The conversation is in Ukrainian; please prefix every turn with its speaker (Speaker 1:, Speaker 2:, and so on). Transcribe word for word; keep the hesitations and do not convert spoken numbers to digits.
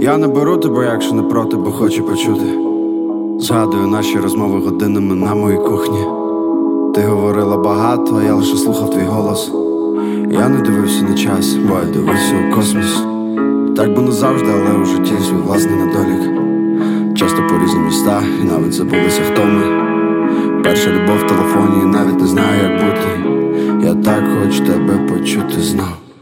Speaker 1: Я не беру тебе, якщо не проти, бо хочу почути. Згадую наші розмови годинами на моїй кухні. Ти говорила багато, а я лише слухав твій голос. Я не дивився на час, бо я дивився у космос. Так би не завжди, але у житті свій власний недолік. Часто по різні міста і навіть забулися, хто ми. Перша любов в телефоні, і навіть не знаю, як бути. Я так хочу тебе почути знов.